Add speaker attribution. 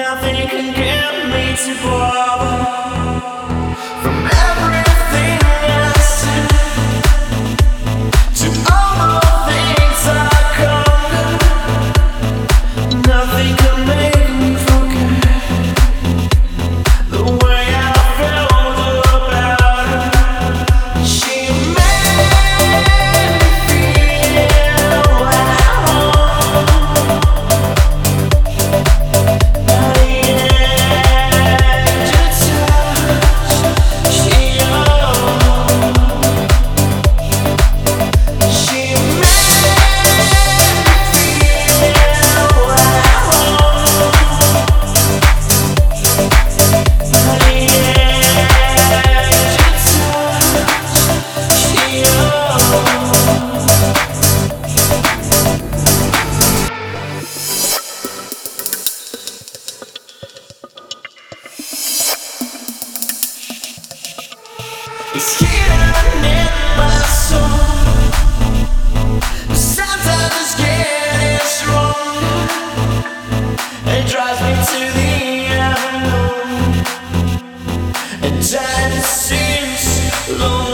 Speaker 1: Nothing can get me to bother from everything I said to all the things I conquered. Nothing can make me forget the way I felt about her. She made me feel at home. It's hidden in my soul. Sometimes it's getting stronger. It drives me to the unknown. And time seems long.